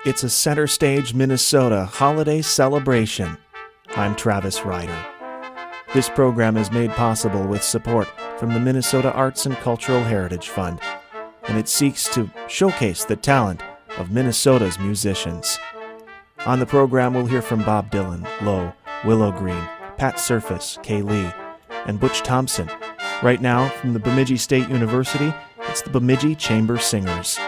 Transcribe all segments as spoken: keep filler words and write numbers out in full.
It's a Center Stage, Minnesota holiday celebration. I'm Travis Ryder. This program is made possible with support from the Minnesota Arts and Cultural Heritage Fund, and it seeks to showcase the talent of Minnesota's musicians. On the program, we'll hear from Bob Dylan, Lowe, Willow Green, Pat Surface, Kay Lee, and Butch Thompson. Right now, from the Bemidji State University, it's the Bemidji Chamber Singers.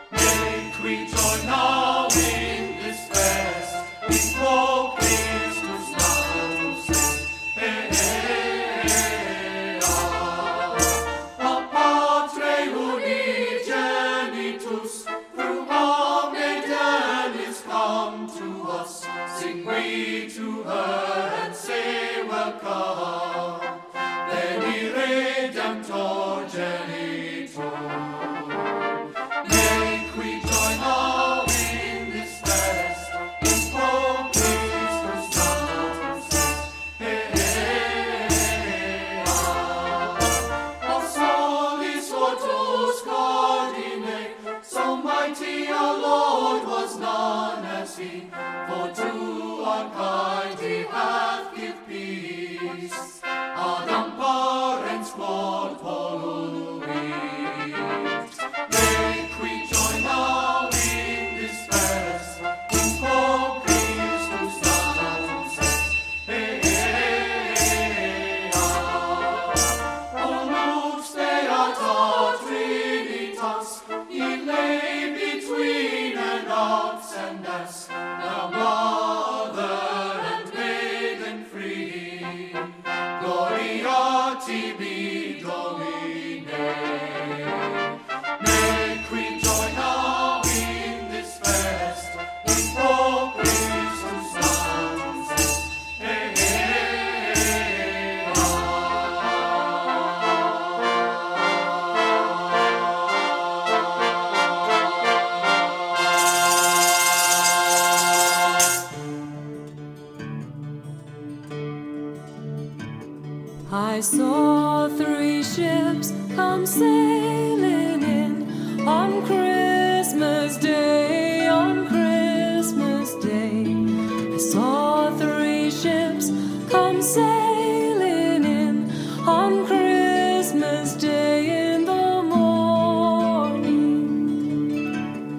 I saw three ships come sailing in on Christmas Day, on Christmas Day. I saw three ships come sailing in on Christmas Day in the morning.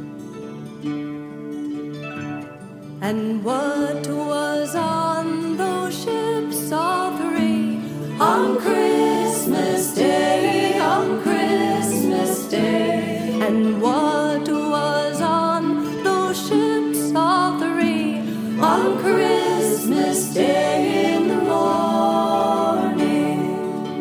And what was on those ships, all three? On Christmas Day, on Christmas Day. And what was on those ships, all three? On Christmas Day in the morning.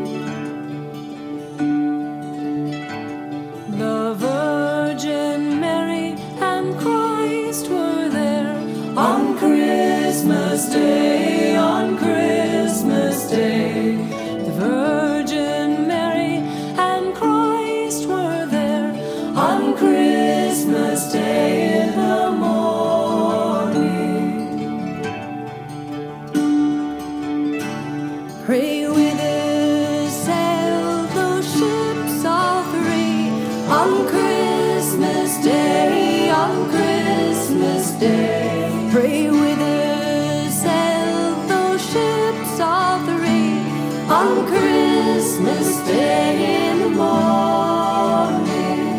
The Virgin Mary and Christ were there on Christmas Day, on Christmas Day. Virgin Mary and Christ were there on Christmas Day in the morning. Pray with us, sail those ships all three on Christmas Day, on Christmas Day. Pray with us, sail those ships all three on Christmas Day in the morning.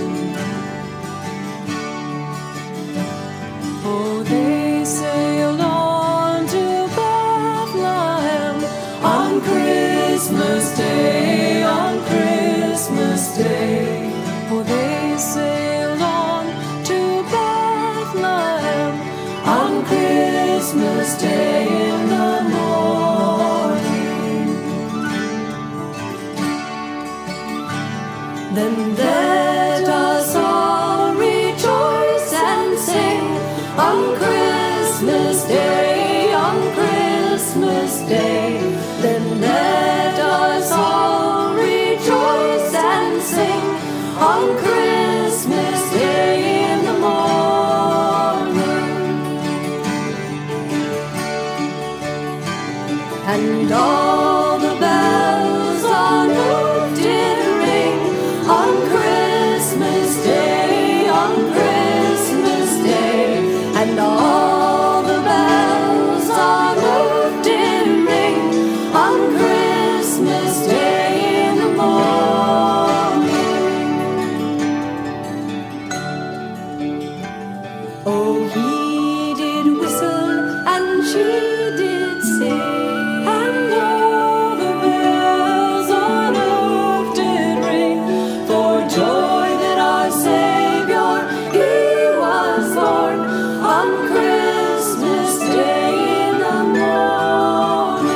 Oh, they sailed on to Bethlehem on Christmas Day, on Christmas Day. Oh, they sailed on to Bethlehem on Christmas Day in the morning. Then let us all rejoice and sing on Christmas Day, on Christmas Day. Then let us all rejoice and sing on Christmas Day in the morning. And all the bells on earth did ring on Christmas Day, on Christmas Day. Oh, he did whistle and she did sing, and all the bells on earth did ring for joy that our Savior, he was born on Christmas Day in the morning.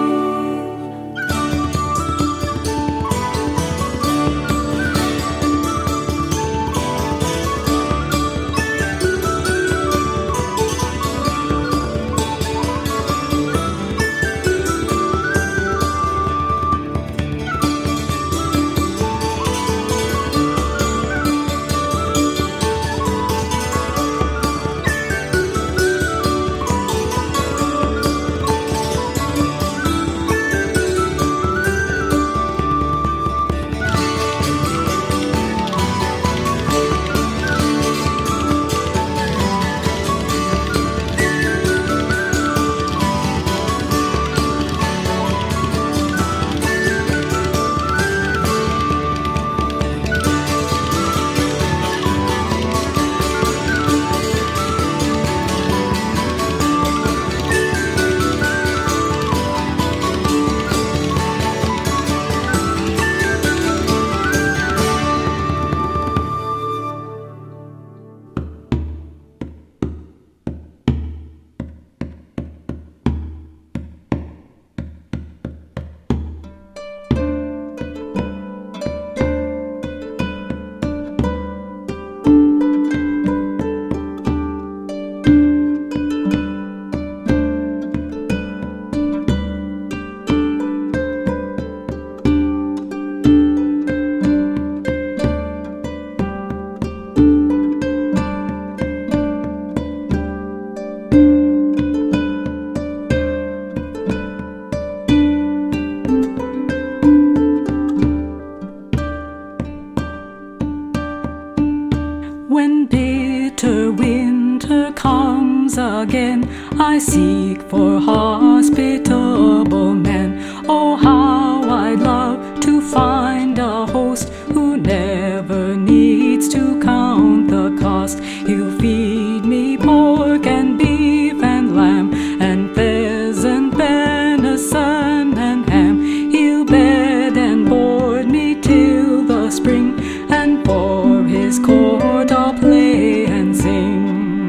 When bitter winter comes again, I seek for hospitable men. Oh, how I'd love to find a host who never needs to count the cost. He'll feed me pork and beef and lamb and pheasant, venison and ham. He'll bed and board me till the spring, and for his court I'll play and sing.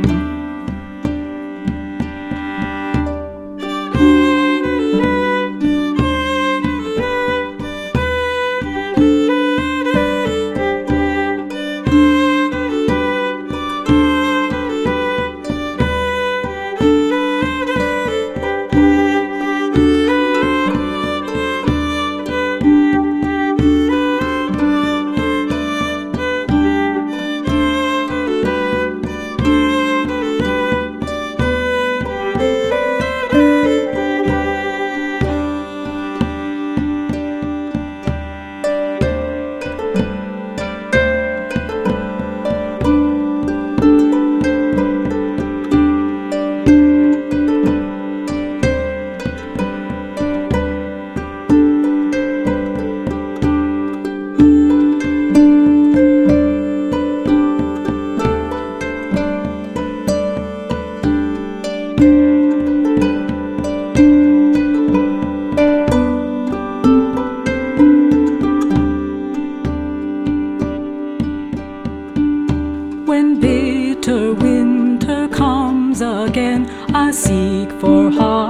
When bitter winter comes again, I seek for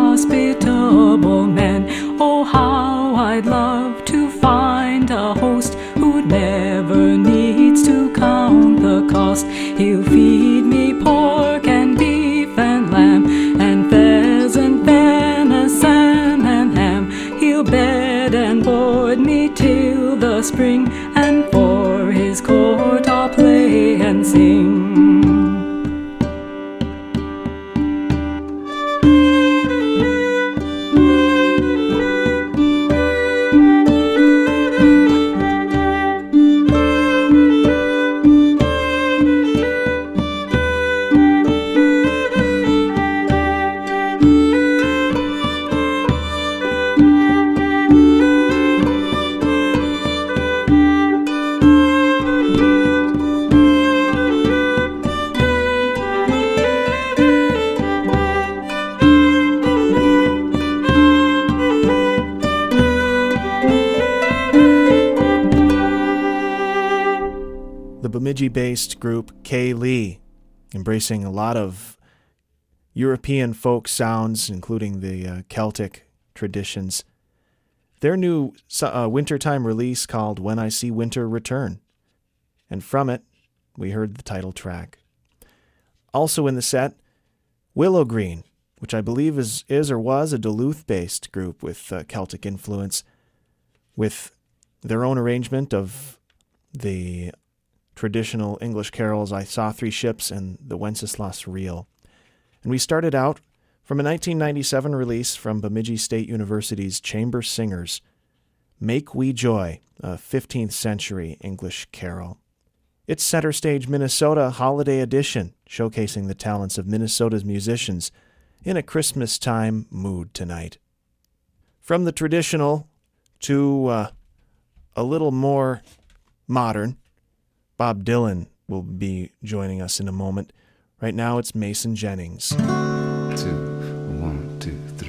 hospitable men. Oh, how I'd love to find a host who never needs to count the cost. He'll feed me pork and beef and lamb and pheasant, venison and ham. He'll bed and board me till the spring, and for his court I'll play and sing. Thank you. Bemidji-based group K-Lee, embracing a lot of European folk sounds, including the uh, Celtic traditions. Their new uh, wintertime release called When I See Winter Return. And from it, we heard the title track. Also in the set, Willow Green, which I believe is, is or was a Duluth-based group with uh, Celtic influence, with their own arrangement of the traditional English carols I Saw Three Ships and the Wenceslas Reel. And we started out from a nineteen ninety-seven release from Bemidji State University's Chamber Singers, Make We Joy, a fifteenth century English carol. It's Center Stage Minnesota Holiday Edition, showcasing the talents of Minnesota's musicians in a Christmas-time mood tonight. From the traditional to uh, a little more modern, Bob Dylan will be joining us in a moment. Right now it's Mason Jennings. Two, one, two, three.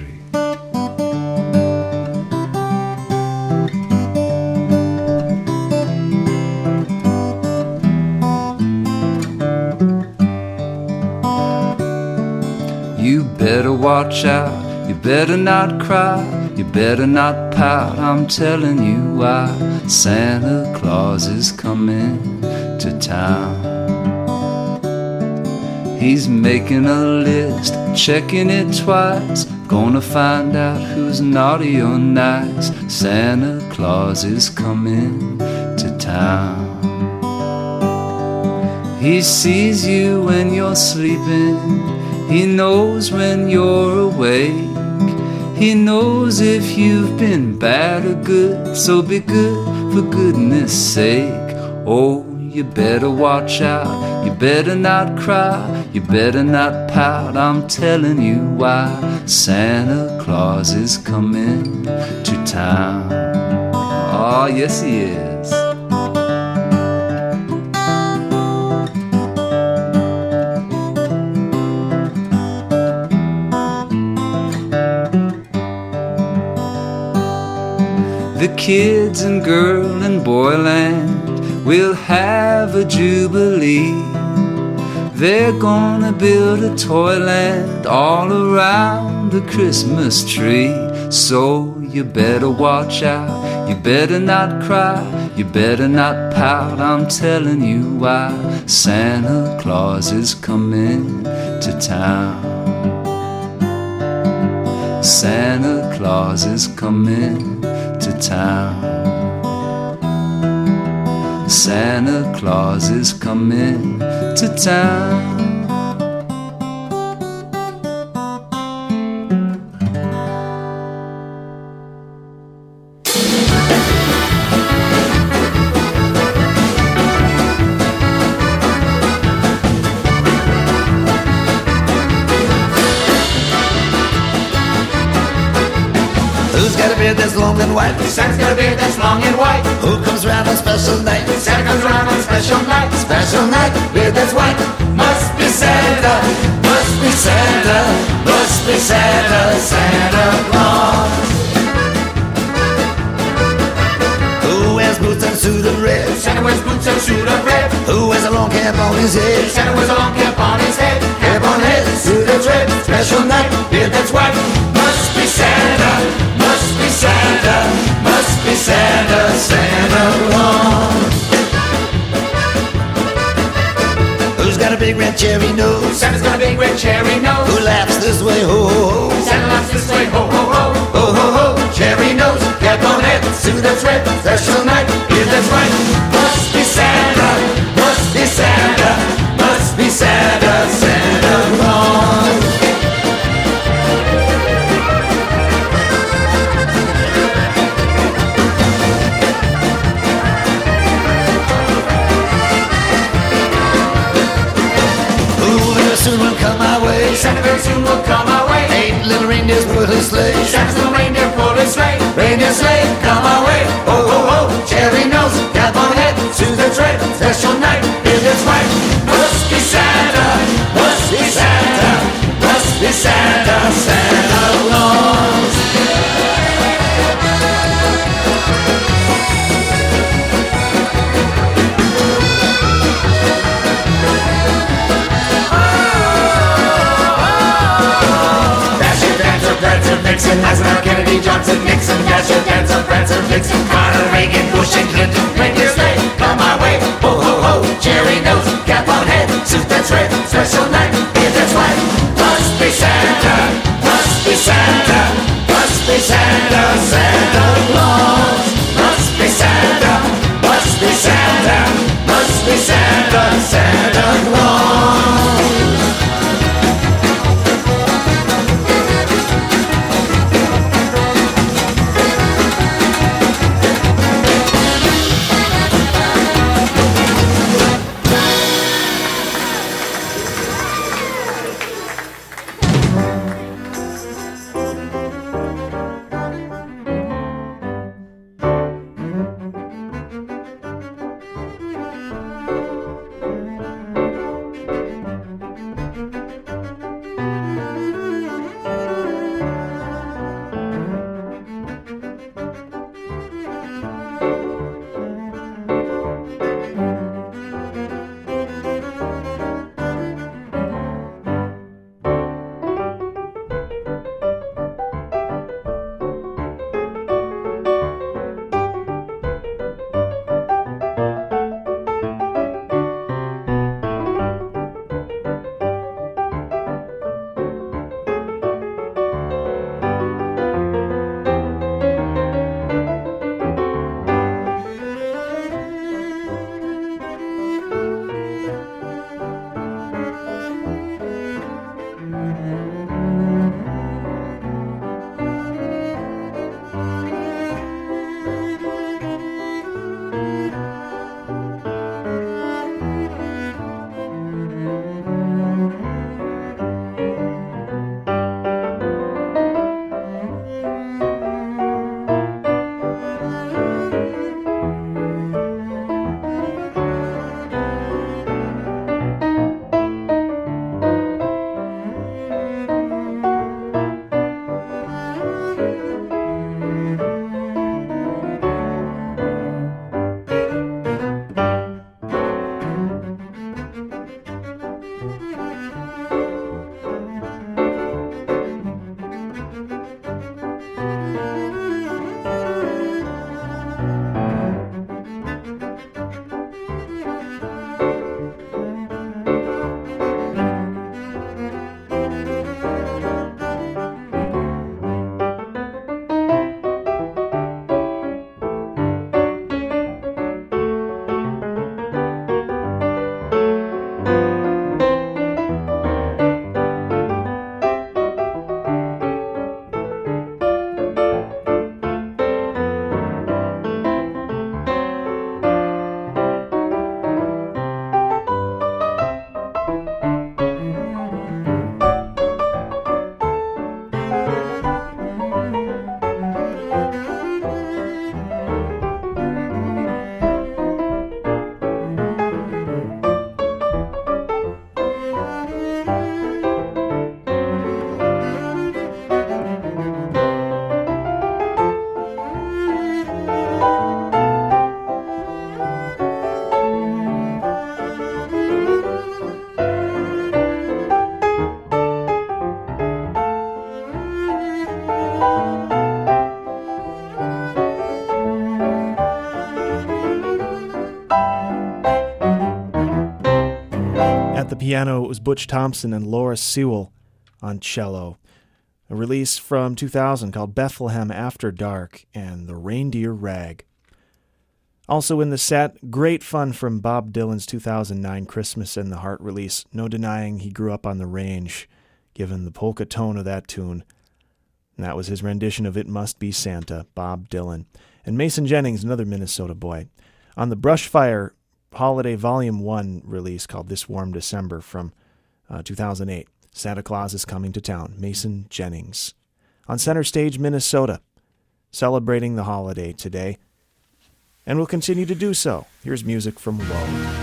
You better watch out, you better not cry, you better not pout, I'm telling you why. Santa Claus is coming to town. He's making a list, checking it twice, gonna find out who's naughty or nice. Santa Claus is coming to town. He sees you when you're sleeping, he knows when you're awake, he knows if you've been bad or good, so be good for goodness sake. Oh, you better watch out, you better not cry, you better not pout, I'm telling you why. Santa Claus is coming to town. Oh, yes he is. The kids in girl and boyland will have a jubilee. They're gonna build a toyland all around the Christmas tree. So you better watch out, you better not cry, you better not pout, I'm telling you why. Santa Claus is coming to town. Santa Claus is coming to town. Santa Claus is coming to town. Who's got a beard that's long and white? Santa's got a beard that's long and white. Who comes round on special night? Santa comes around on special night. Special night, beard that's white. Must be Santa, Must be Santa, must be Santa, Santa Claus. Who wears boots and suit of red? Santa wears boots and suit of red. Who wears a long cap on his head? Santa wears a long cap on his head. Cap on head, suit that's red. Special night, beard that's white. Must be Santa, Must be Santa, must be Santa, Santa Claus. Who's got a big red cherry nose? Santa's got a big red cherry nose. Who laughs this way, ho ho ho? Santa laughs this way, ho ho ho. Ho ho ho, cherry nose, cap on head, suit that's red, special night, beard that's white. Must be Santa, must be Santa, must be Santa, Santa Claus. Soon will come our way. Santa very soon will come our way. Eight little reindeers pull his sleigh. Santa's little reindeer pulled his sleigh. Reindeer sleigh, come our way. Ho ho ho, cherry nose, cap on head, suit that's red, special night, beard that's white. Must be Santa, must be Santa, must be Santa, Santa Claus. Nixon, Eisenhower, Kennedy, Johnson, Nixon, Thatcher, Dancer, Prancer, Vixen, Carter, Reagan, Bush, and Clinton. Reindeer sleigh, come my way. Ho, ho, ho, cherry nose, cap on head, suit that's red, special night, beer that's white. Must be Santa, must be Santa, must be Santa, Santa Claus. Must be Santa, must be Santa, must be Santa, Santa Claus. At the piano, it was Butch Thompson and Laura Sewell on cello. A release from two thousand called Bethlehem After Dark and The Reindeer Rag. Also in the set, great fun from Bob Dylan's two thousand nine Christmas in the Heart release. No denying he grew up on the range, given the polka tone of that tune. And that was his rendition of It Must Be Santa, Bob Dylan. And Mason Jennings, another Minnesota boy, on the Brushfire Holiday Volume one release called This Warm December from uh, two thousand eight. Santa Claus is Coming to Town, Mason Jennings. On Center Stage, Minnesota, celebrating the holiday today, and will continue to do so. Here's music from Woe.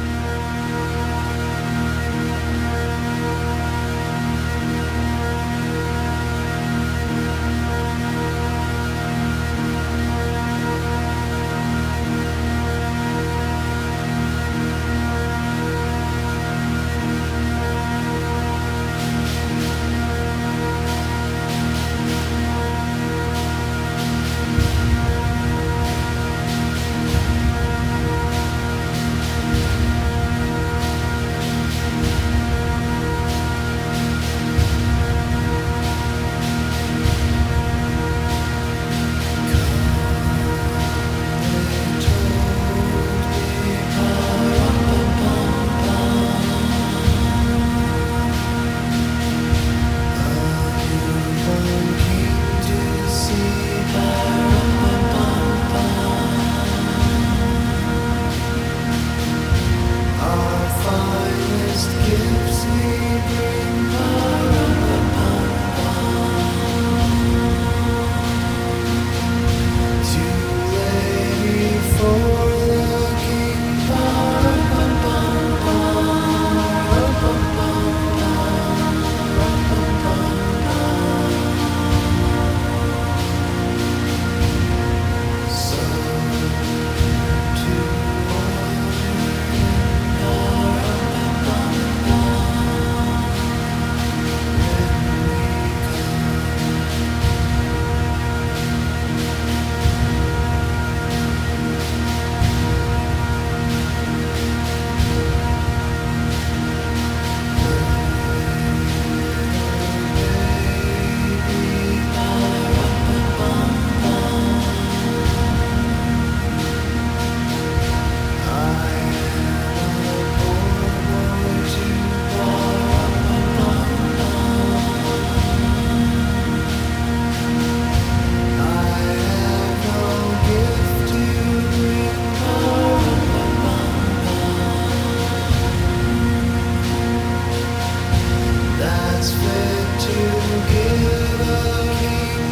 is fit to give a king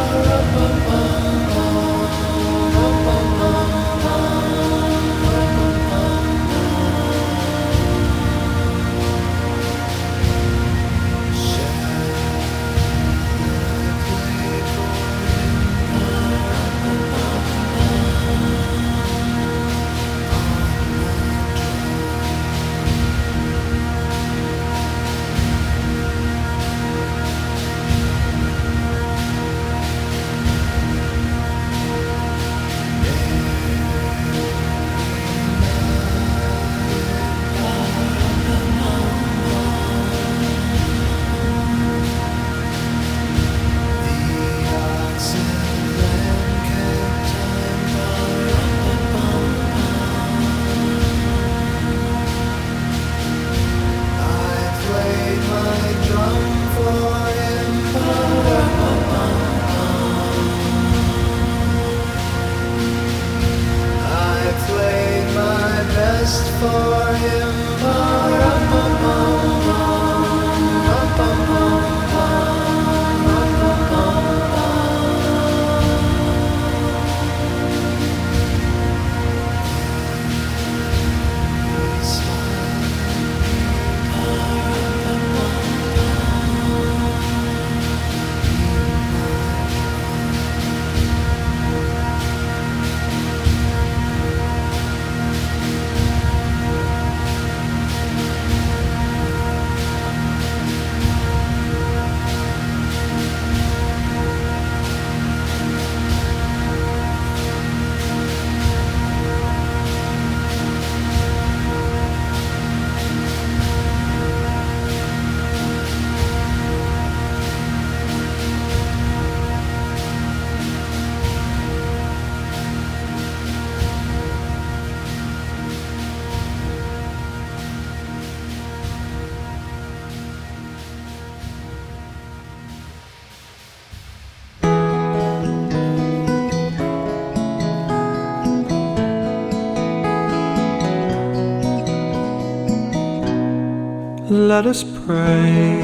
Let us pray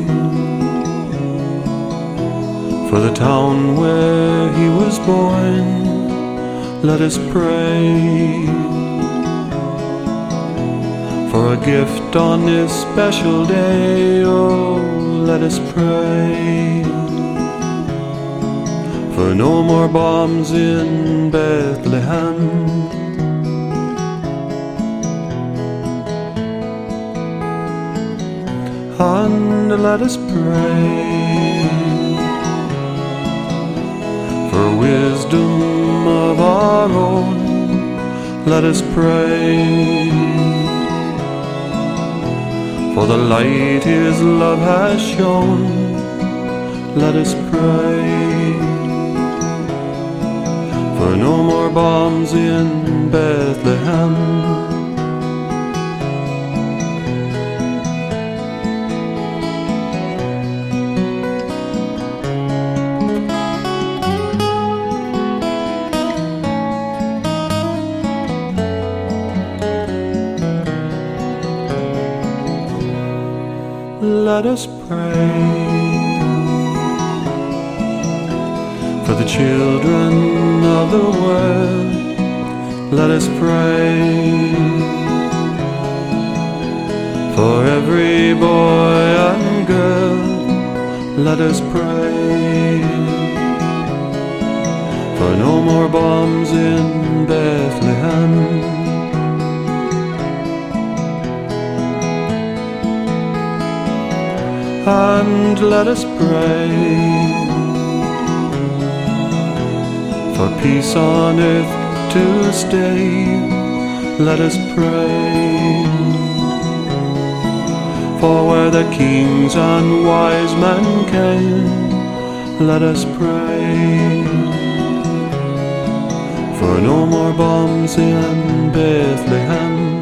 for the town where he was born. Let us pray for a gift on this special day. Oh, let us pray for no more bombs in Bethlehem. And let us pray for wisdom of our own. Let us pray for the light his love has shown. Let us pray for no more bombs in Bethlehem. Let us pray for the children of the world. Let us pray for every boy and girl. Let us pray for no more bombs in Bethlehem. And let us pray for peace on earth to stay. Let us pray for where the kings and wise men came. Let us pray for no more bombs in Bethlehem.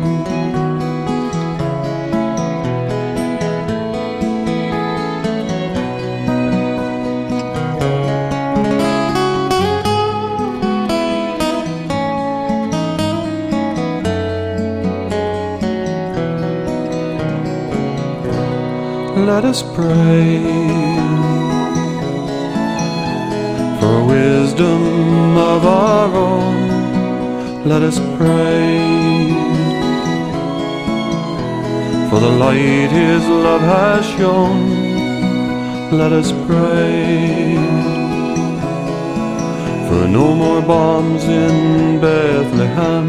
Let us pray for wisdom of our own. Let us pray for the light His love has shone. Let us pray for no more bombs in Bethlehem.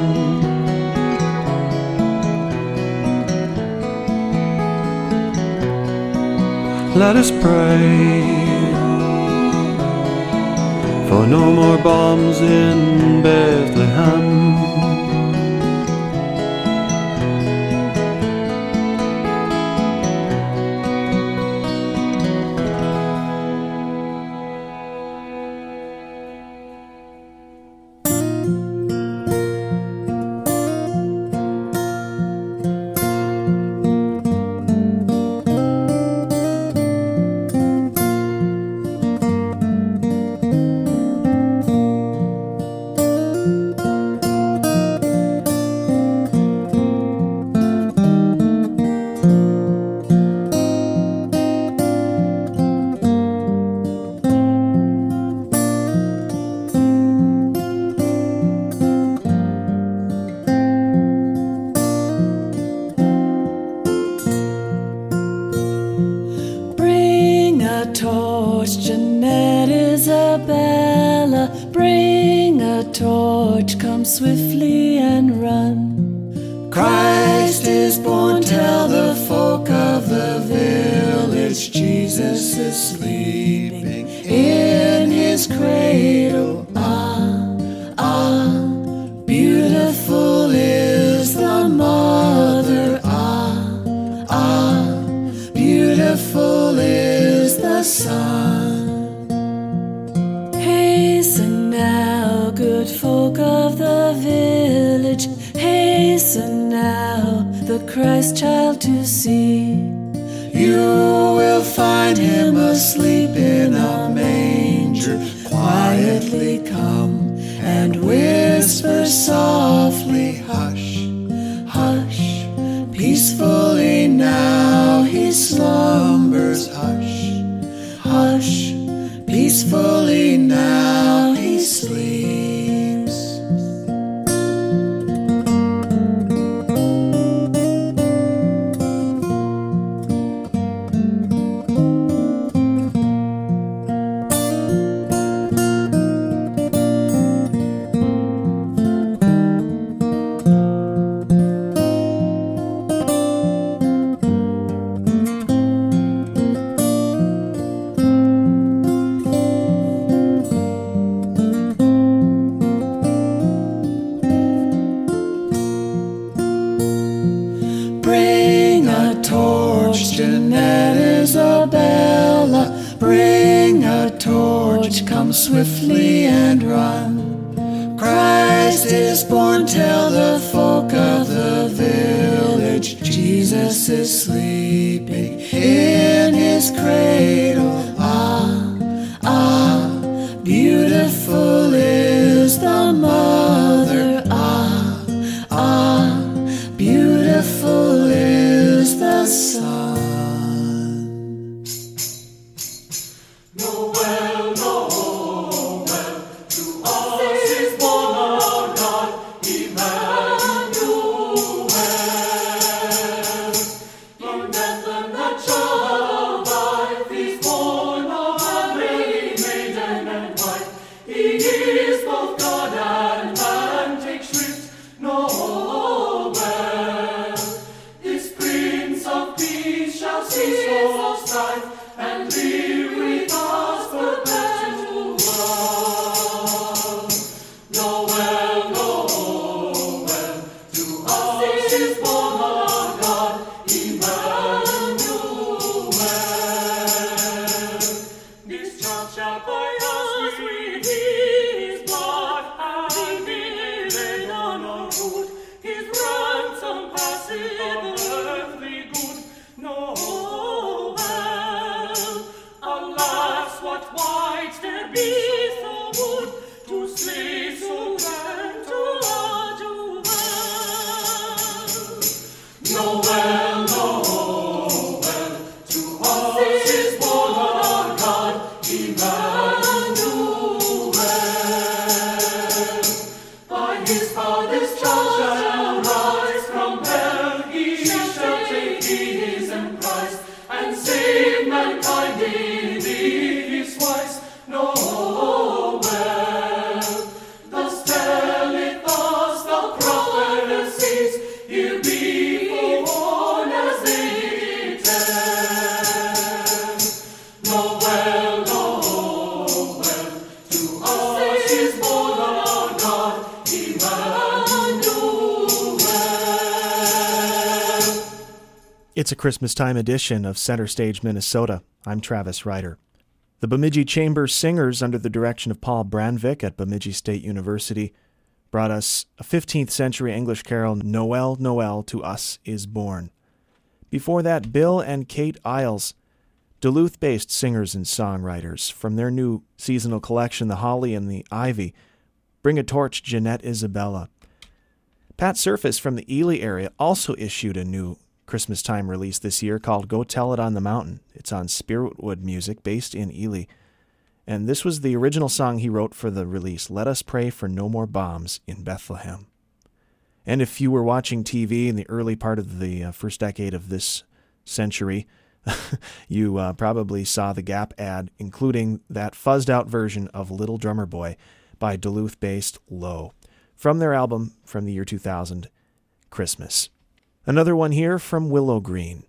Let us pray for no more bombs in Bethlehem. Swiftly and run. Christ is born, tell the folk of the village. Jesus is sleeping in His cradle. Ah, ah, beautiful is the mother. Ah, ah, beautiful is the son. Hasten now, good folk of the village, hasten now the Christ child to see. You will find Him asleep in a manger. Quietly come and whisper softly, hush, hush, peacefully now He slumbers. Hush, hush, peacefully now He sleeps. Swiftly and run. Christ is born, tell the folk of the village. Jesus is sleeping in His cradle. Ah, ah, beautiful is the mother. Ah, ah, beautiful is the son. Noel, Noel, to is born our God, Emmanuel. By his Father's child shall rise from hell, he shall take his emprise, and save mankind in his wise. Noel, thus telleth us the prophecies, he'll be born as they did tell. Noel, Noel, to us is born our God, Emmanuel. It's a Christmas time edition of Center Stage, Minnesota. I'm Travis Ryder. The Bemidji Chamber Singers, under the direction of Paul Brandvik at Bemidji State University, brought us a fifteenth century English carol, Noel, Noel, to Us is Born. Before that, Bill and Kate Isles, Duluth-based singers and songwriters, from their new seasonal collection, The Holly and the Ivy, Bring a Torch, Jeanette Isabella. Pat Surface from the Ely area also issued a new Christmas time release this year called Go Tell It on the Mountain. It's on Spiritwood Music, based in Ely. And this was the original song he wrote for the release, Let Us Pray for No More Bombs in Bethlehem. And if you were watching T V in the early part of the uh, first decade of this century, you uh, probably saw the Gap ad, including that fuzzed-out version of Little Drummer Boy by Duluth-based Low, from their album from the year two thousand, Christmas. Another one here from Willow Green.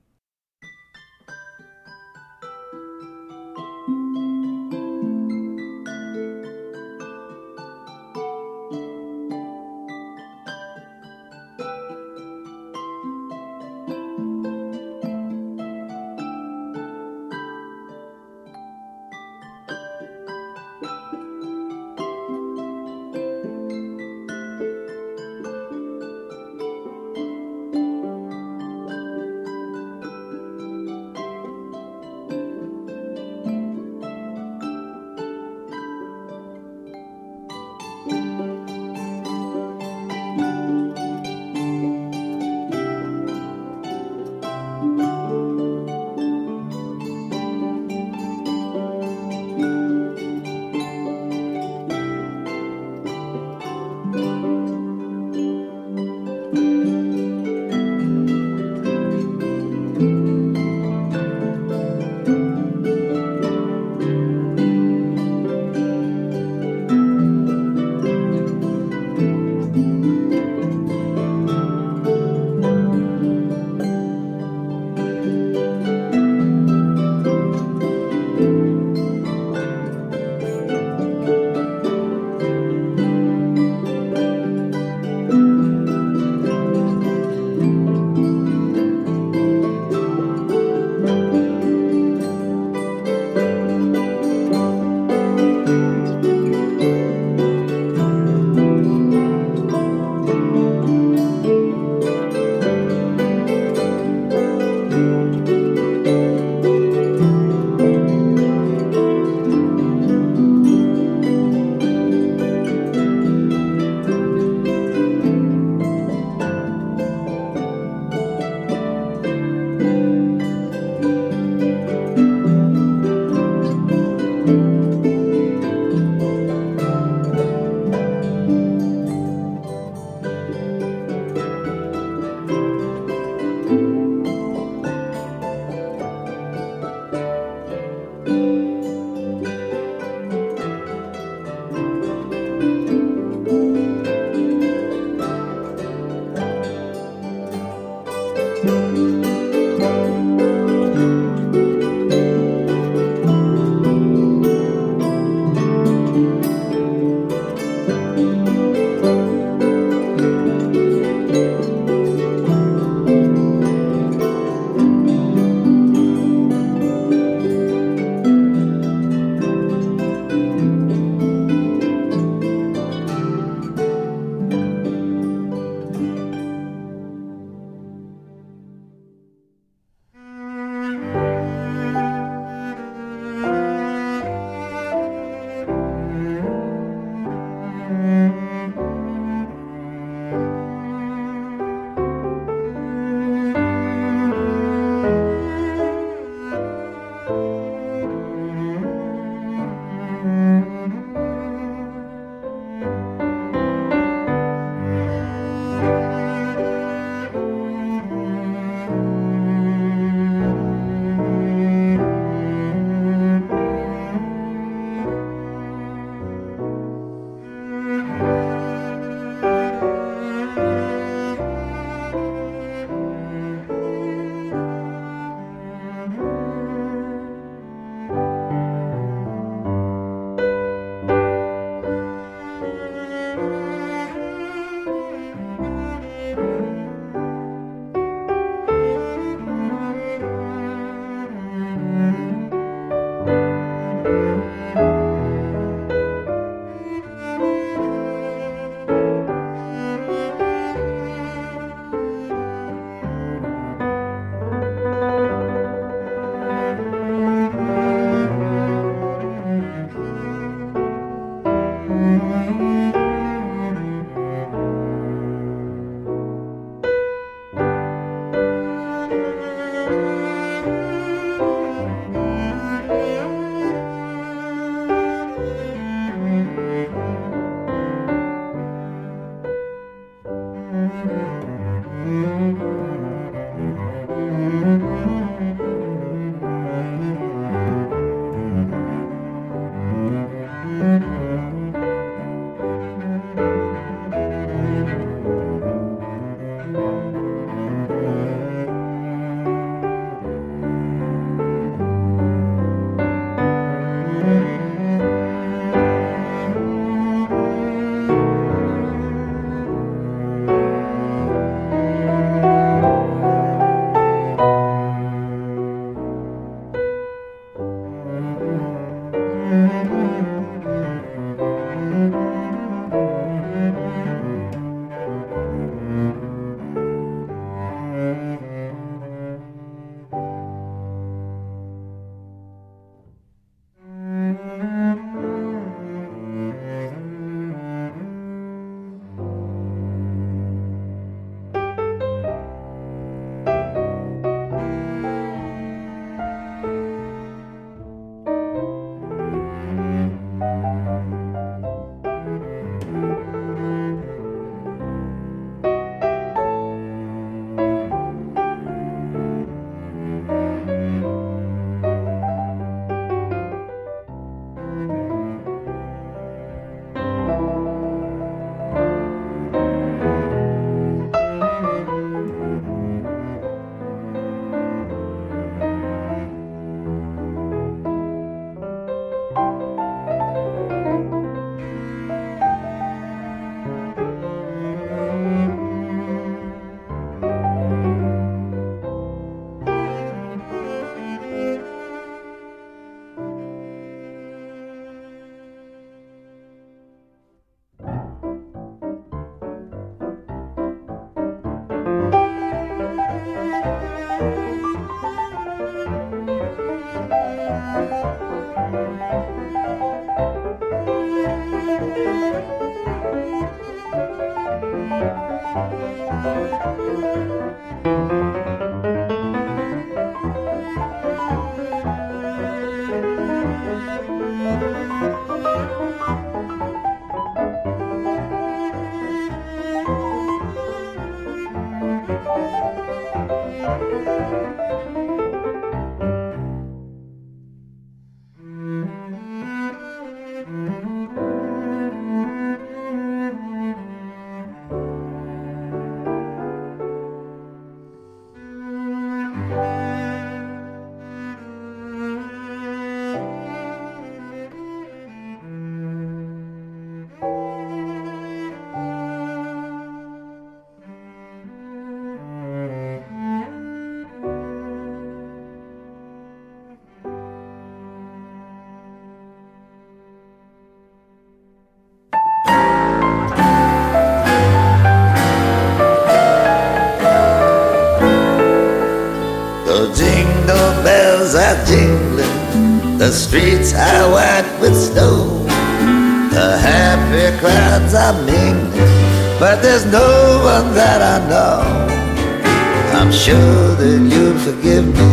Are jingling, the streets are white with snow. The happy crowds are mingling, but there's no one that I know. I'm sure that you'll forgive me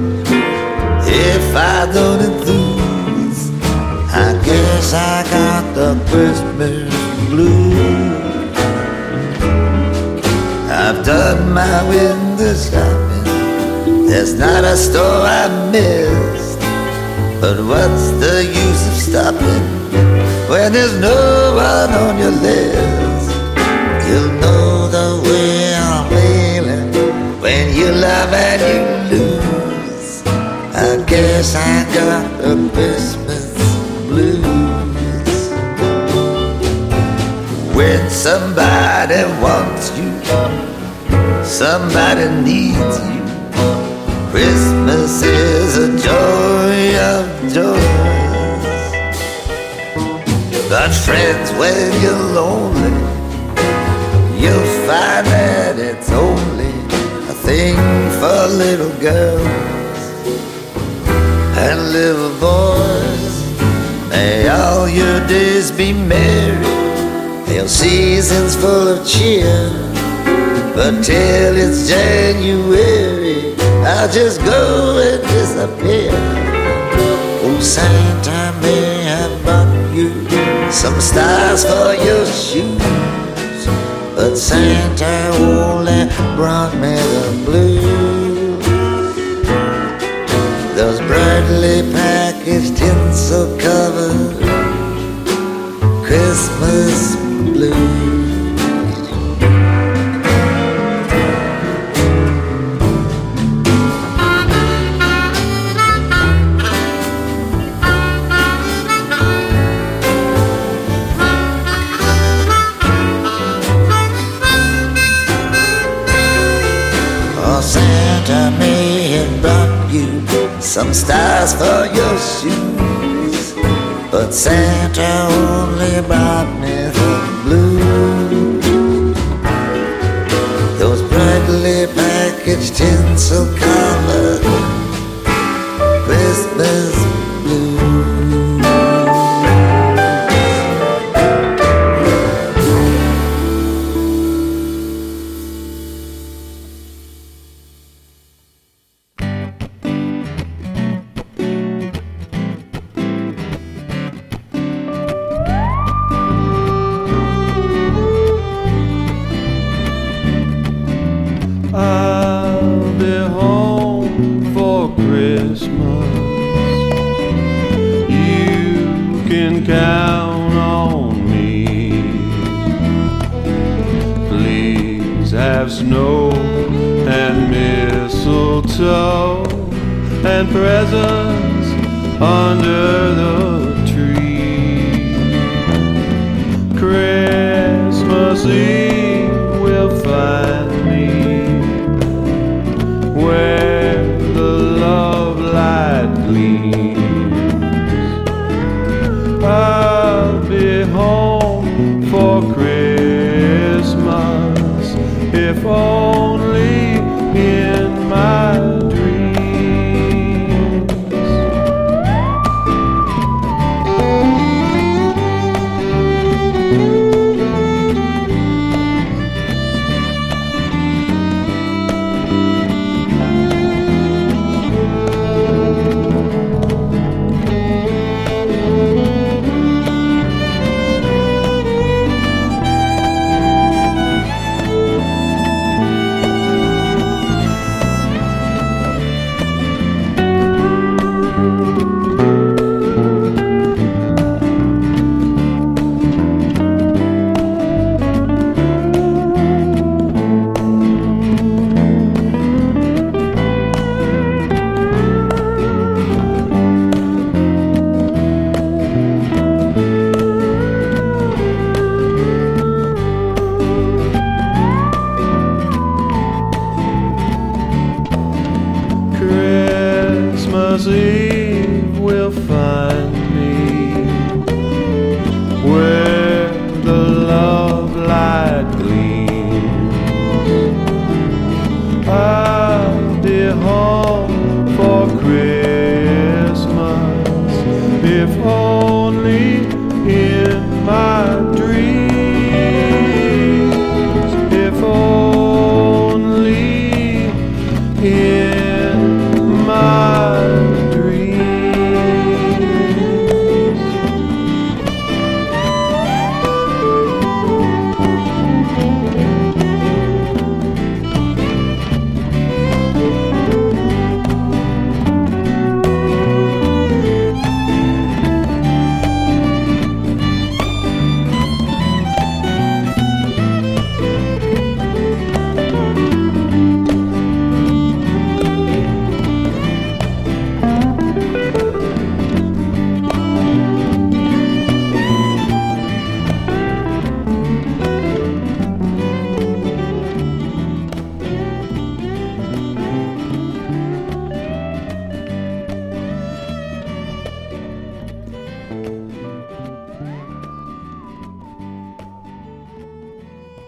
if I don't enthuse. I guess I got the Christmas blues. I've done my window shopping, there's not a store I missed. But what's the use of stopping when there's no one on your list? You'll know the way I'm feeling when you love and you lose. I guess I got the Christmas blues. When somebody wants you, somebody needs you, Christmas is a joy of joys. But friends, when you're lonely, you'll find that it's only a thing for little girls and little boys. May all your days be merry, hail seasons full of cheer. But till it's January, I'll just go and disappear. Oh, Santa may have bought you some stars for your shoes, but Santa only brought me the blues. Those brightly packaged tinsel covered Christmas blues. Santa may have brought you some stars for your shoes, but Santa only brought me the blues. Those brightly packaged tinsel covered Christmas blues. I'll be home for Christmas. You can count on me. Please have snow and mistletoe and presents under the tree. Christmas Eve will find me where the love light gleams. I'll be home for Christmas, if only in my dreams.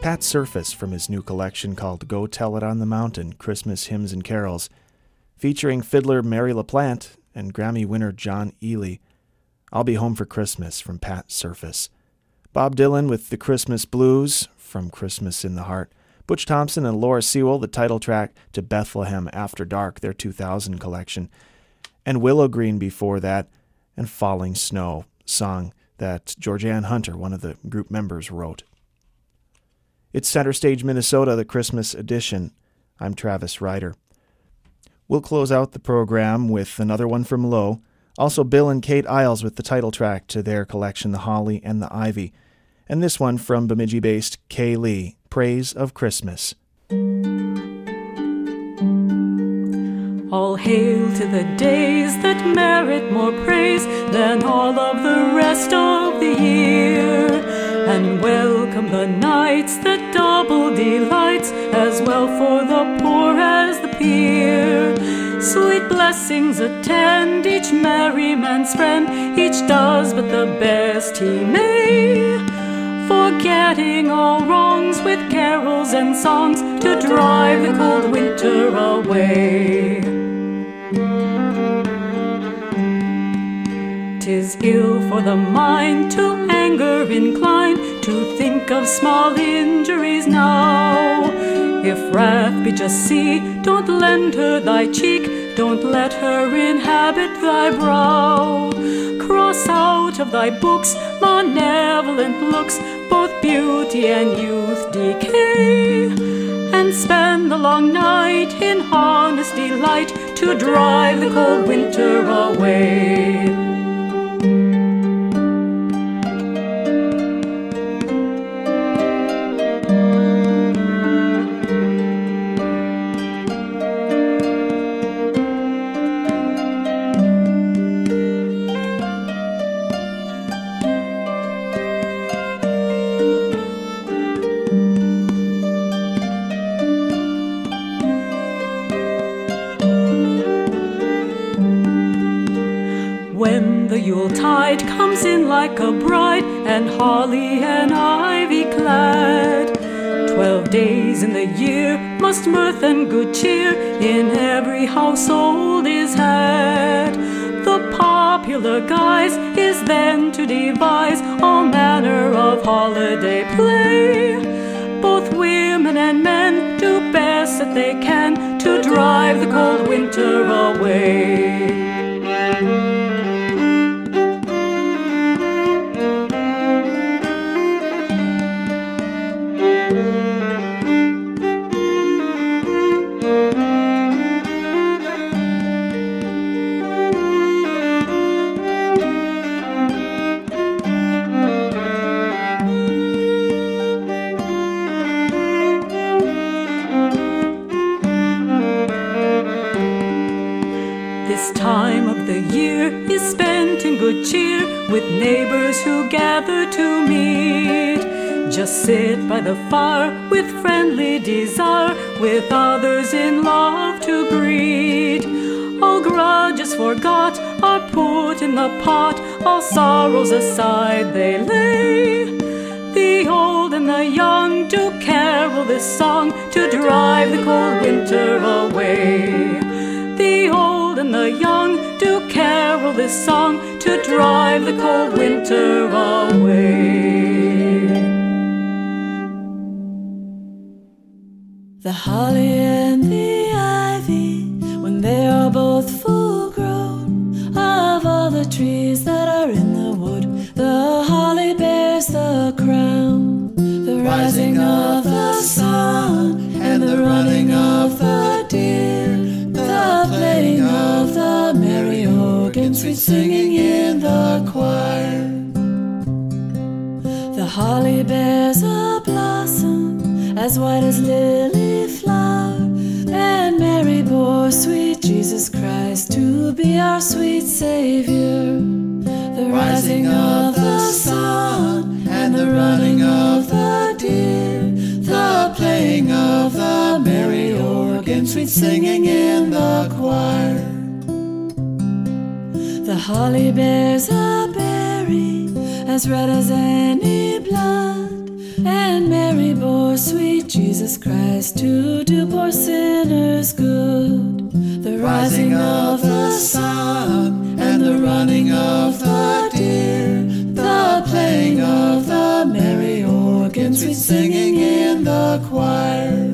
Pat Surface from his new collection called Go Tell It on the Mountain, Christmas Hymns and Carols, featuring fiddler Mary LaPlante and Grammy winner John Ely. I'll Be Home for Christmas from Pat Surface. Bob Dylan with The Christmas Blues from Christmas in the Heart. Butch Thompson and Laura Sewell, the title track to Bethlehem After Dark, their two thousand collection. And Willow Green before that, and Falling Snow, song that Georgianne Hunter, one of the group members, wrote. It's Center Stage Minnesota, the Christmas edition. I'm Travis Ryder. We'll close out the program with another one from Lowe. Also Bill and Kate Isles with the title track to their collection, The Holly and the Ivy. And this one from Bemidji-based Kay Lee, Praise of Christmas. All hail to the days that merit more praise than all of the rest of the year, and welcome the nights that double delights, as well for the poor as the peer. Sweet blessings attend each merry man's friend, each does but the best he may, forgetting all wrongs with carols and songs to drive the cold winter away. 'Tis ill for the mind to anger incline, to think of small injuries now. If wrath be just sea, don't lend her thy cheek, don't let her inhabit thy brow. Cross out of thy books malevolent looks, both beauty and youth decay, and spend the long night in honest delight to drive the cold winter away. Yuletide comes in like a bride, and holly and ivy clad. Twelve days in the year must mirth and good cheer in every household is had. The popular guise is then to devise all manner of holiday play. Both women and men do best that they can to drive the cold winter away. With neighbors who gather to meet, just sit by the fire with friendly desire, with others in love to greet. All grudges forgot are put in the pot, all sorrows aside they lay. The old and the young do carol this song to drive the cold winter away. The old and the young do carol this song to drive the cold winter away. The holly and the ivy, when they are both full grown, of all the trees that are in the wood, the holly bears the crown. The rising of the sun and the running of the deer, the playing of the merry organ, sweet singing in the choir. The holly bears a blossom as white as lily flower, and Mary bore sweet Jesus Christ to be our sweet Savior. The rising of the sun and the running of the deer, the playing of the merry organ, sweet singing in the choir. The holly bears a berry as red as any blood, and Mary bore sweet Jesus Christ to do poor sinners good. The rising of the sun and the running of the deer, the playing of the merry organ, sweet singing in the choir.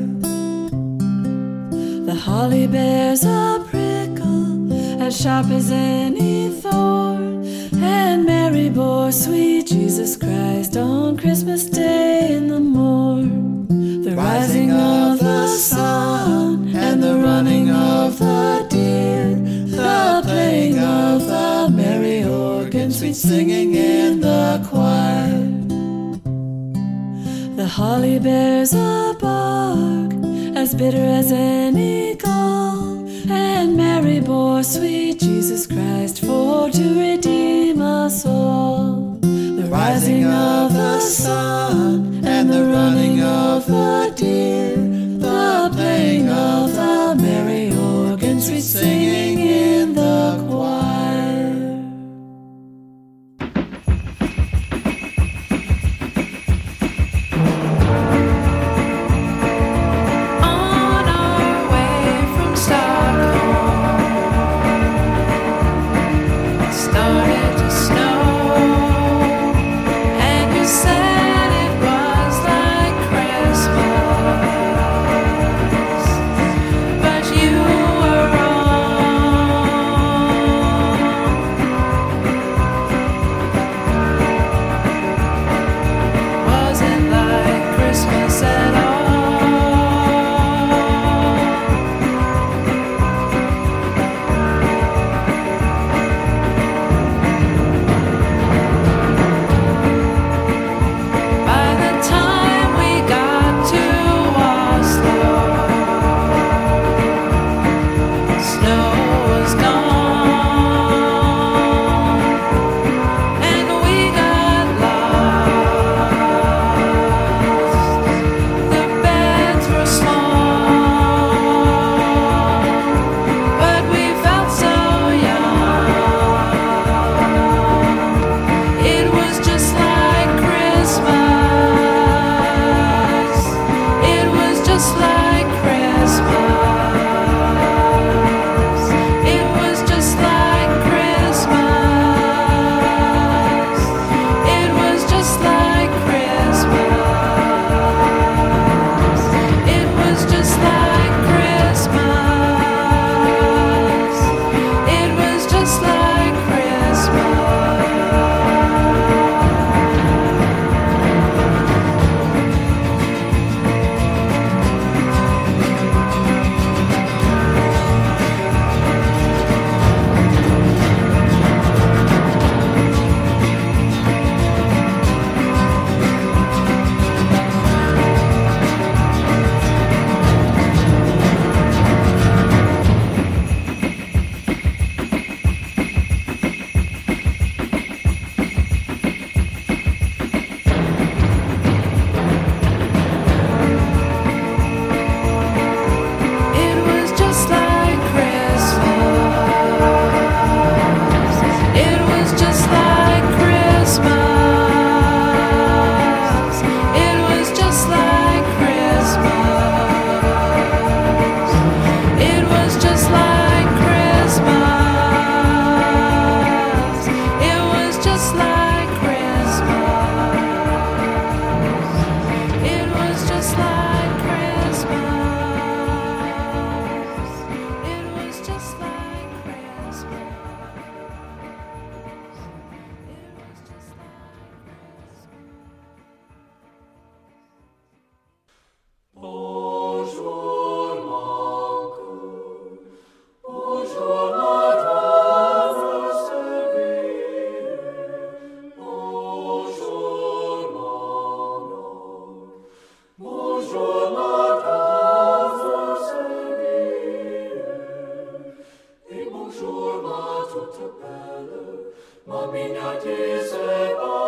The holly bears a prickle as sharp as any thorn, and Mary bore sweet Jesus Christ on Christmas Day in the morn. The rising of the sun and the running of the deer, the playing of the merry organ, sweet singing in the choir. The holly bears a bark as bitter as any gall, and Mary bore sweet Jesus Christ for to redeem us all. The rising of the sun and the running of the deer, the playing of the merry organ, sweet singing in the choir. On our way from Stockholm, it started to snow, and you said it was like Christmas, but you were wrong. Wasn't like Christmas at all. By the time we got to Oslo, snow was gone, and we got lost. The beds were small, but we felt so young. It was just like Christmas. It was just like Christmas. It was just like Christmas. It was just like Christmas. It was just like Christmas. It was just like Christmas. It was just like Christmas. It was just like Christmas. It was just like Christmas. It was just like Christmas. It was just like Christmas. It was just like Christmas. It was just like Christmas. It was just like Bonjour, mon cœur. Bonjour, mon tendre servir. Bonjour, mon homme. Bonjour, mon tendre servir. Et bonjour, ma toute belle, ma miniature, c'est pas